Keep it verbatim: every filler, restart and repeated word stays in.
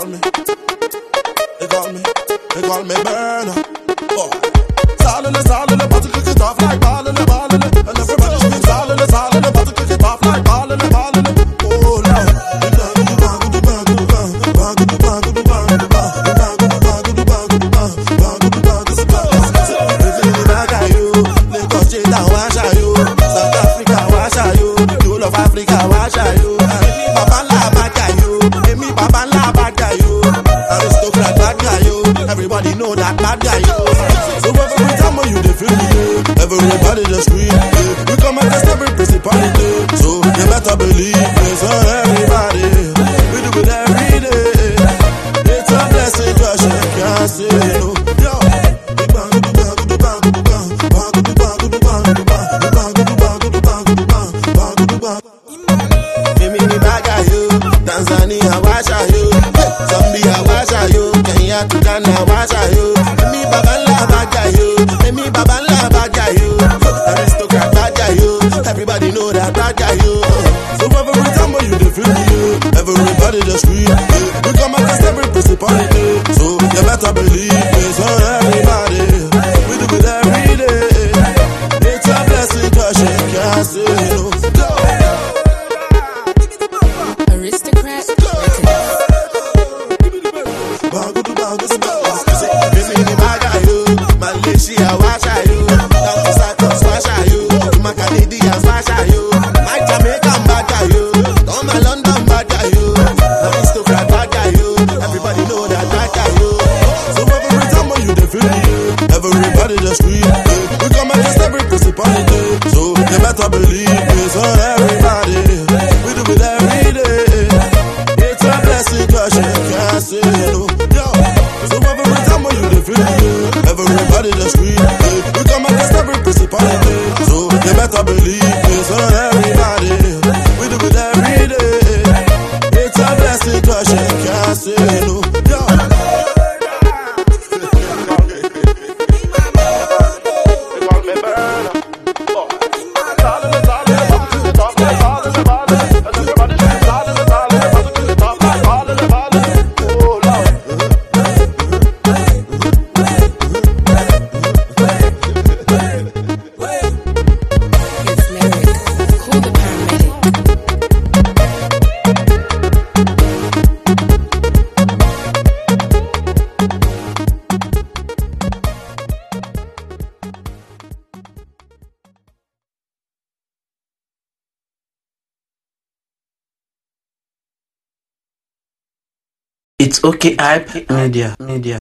call me, they call me, they call me burner. Boy, solid, solid, about to kick it off like ballin', ballin', and everybody scream solid, solid, about to kick it off like ballin', ballin'. Oh Lord, South Africa, watch you, you love Africa, watch you. Papa la bad you, me Papa la bad you, aristocrat bad you. Everybody know that bad guy you. So every time when you dey feel me, everybody just scream. We come against every principality, so you better believe me. So everybody, we do it every day. It's a blessing, just you can't say no. Yo, big bang, big bang, big bang, big bang, big bang, big bang, big bang, big bang, big bang, big bang, big bang, big bang. Mimi ni baga you, Tanzania washa you, Zambia washa you, Kenya to Ghana washa you. Mimi babala baga you, Mimi babala baga you, aristocrat baga you. Everybody know that baga you. So every time when you dey feel me, everybody just scream. We come against every principality, so you better believe me. So everybody, we do it every day. It's a blessing 'cause you can't say no. Aristocrat Malaysia, watch you. Down to Cyprus, watch you. My Canadians, watch you. My Jamaican, bad you. All my London, bad you. Aristocrat, bad you. Everybody know that bad you. So every time when you dey feel me, everybody just scream. We come against every principality, so you better believe me. So everybody, we do it every day. It's a blessing 'cause you can't say no. Yo, so every time when you dey feel me, everybody just scream. We come against every principality, so you better believe me. So everybody, we do it every day. It's a blessing 'cause you can't say no. Yo. It's okay, hype media, media.